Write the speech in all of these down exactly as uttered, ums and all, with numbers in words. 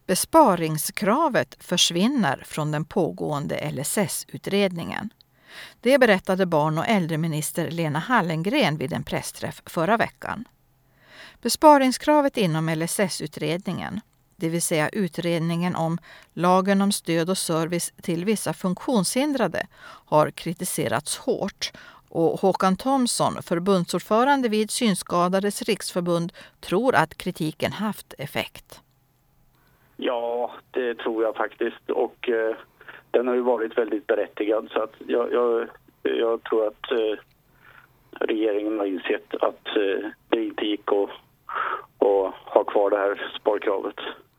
Besparingskravet försvinner från den pågående L S S-utredningen. Det berättade barn- och äldreminister Lena Hallengren vid en pressträff förra veckan. Besparingskravet inom L S S-utredningen, det vill säga utredningen om lagen om stöd och service till vissa funktionshindrade, har kritiserats hårt. Och Håkan Thomsson, förbundsordförande vid Synskadades riksförbund, tror att kritiken haft effekt. Ja, det tror jag faktiskt. Och eh, den har ju varit väldigt berättigad. Så att jag, jag, jag tror att eh, regeringen har insett att eh, det inte gick att, att ha kvar det här sparkravet.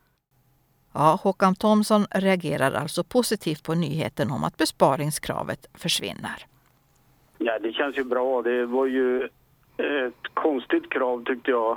Ja, Håkan Thomsson reagerar alltså positivt på nyheten om att besparingskravet försvinner. Ja, det känns ju bra. Det var ju ett konstigt krav tyckte jag.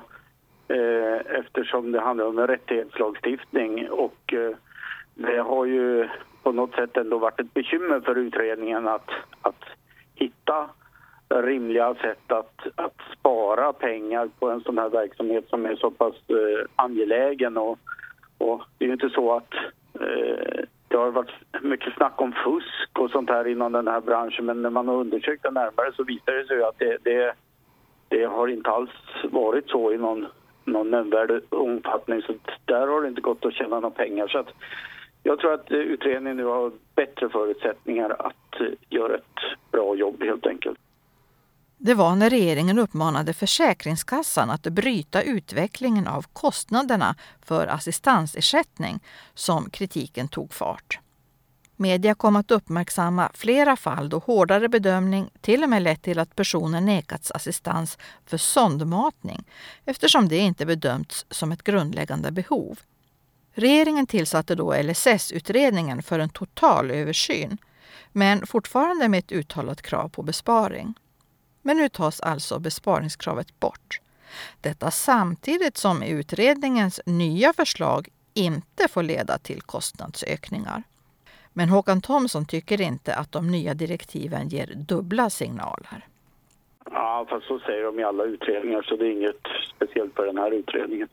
Eh, eftersom det handlar om en rättighetslagstiftning och eh, det har ju på något sätt ändå varit ett bekymmer för utredningen att, att hitta rimliga sätt att, att spara pengar på en sån här verksamhet som är så pass eh, angelägen och, och det är ju inte så att eh, det har varit mycket snack om fusk och sånt här inom den här branschen, men när man har undersökt det närmare så visar det sig att det, det, det har inte alls varit så i någon någon nämnvärd omfattning, så där har det inte gått att tjäna några pengar. Så att jag tror att utredningen nu har bättre förutsättningar att göra ett bra jobb helt enkelt. Det var när regeringen uppmanade Försäkringskassan att bryta utvecklingen av kostnaderna för assistansersättning som kritiken tog fart. Media kom att uppmärksamma flera fall då hårdare bedömning till och med lett till att personer nekats assistans för sondmatning eftersom det inte bedömts som ett grundläggande behov. Regeringen tillsatte då L S S-utredningen för en total översyn, men fortfarande med ett uttalat krav på besparing. Men nu tas alltså besparingskravet bort. Detta samtidigt som utredningens nya förslag inte får leda till kostnadsökningar. Men Håkan Thomsson tycker inte att de nya direktiven ger dubbla signaler. Ja, fast så säger de i alla utredningar, så det är inget speciellt för den här utredningen.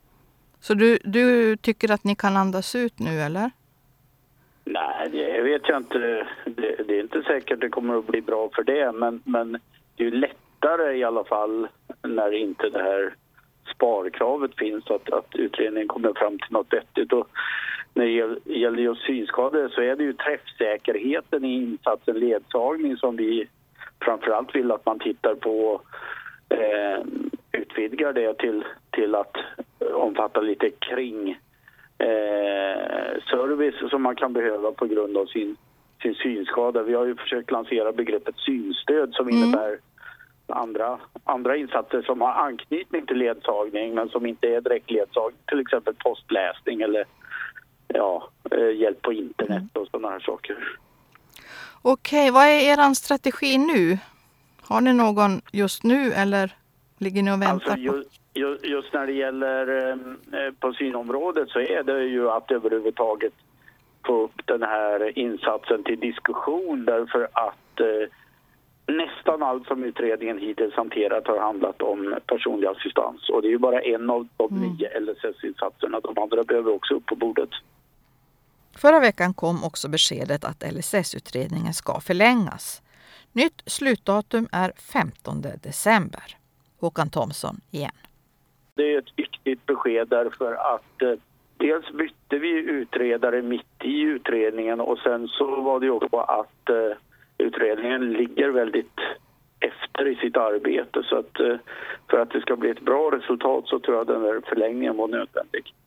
Så du, du tycker att ni kan andas ut nu, eller? Nej, det vet jag inte. Det, det är inte säkert det kommer att bli bra för det, men, men det är ju lättare i alla fall när inte det här sparkravet finns att, att utredningen kommer fram till något vettigt. Och när det gäller just synskadade så är det ju träffsäkerheten i insatsen ledsagning som vi framförallt vill att man tittar på, eh, utvidgar det till, till att omfatta lite kring eh, service som man kan behöva på grund av sin, sin synskada. Vi har ju försökt lansera begreppet synstöd som mm. innebär andra, andra insatser som har anknytning till ledsagning men som inte är direkt ledsagning, till exempel postläsning eller ja, hjälp på internet och sådana här saker. Okej, vad är er strategi nu? Har ni någon just nu eller ligger ni och väntar alltså, just, på? Just när det gäller eh, på synområdet så är det ju att överhuvudtaget få upp den här insatsen till diskussion därför att eh, nästan allt som utredningen hittills hanterat har handlat om personlig assistans. Och det är ju bara en av de mm. nio L S S-insatserna. De andra behöver också upp på bordet. Förra veckan kom också beskedet att L S S-utredningen ska förlängas. Nytt slutdatum är femtonde december. Håkan Thomsson igen. Det är ett viktigt besked därför att eh, dels bytte vi utredare mitt i utredningen och sen så var det också att eh, utredningen ligger väldigt efter i sitt arbete så att eh, för att det ska bli ett bra resultat så tror jag den där förlängningen var nödvändig.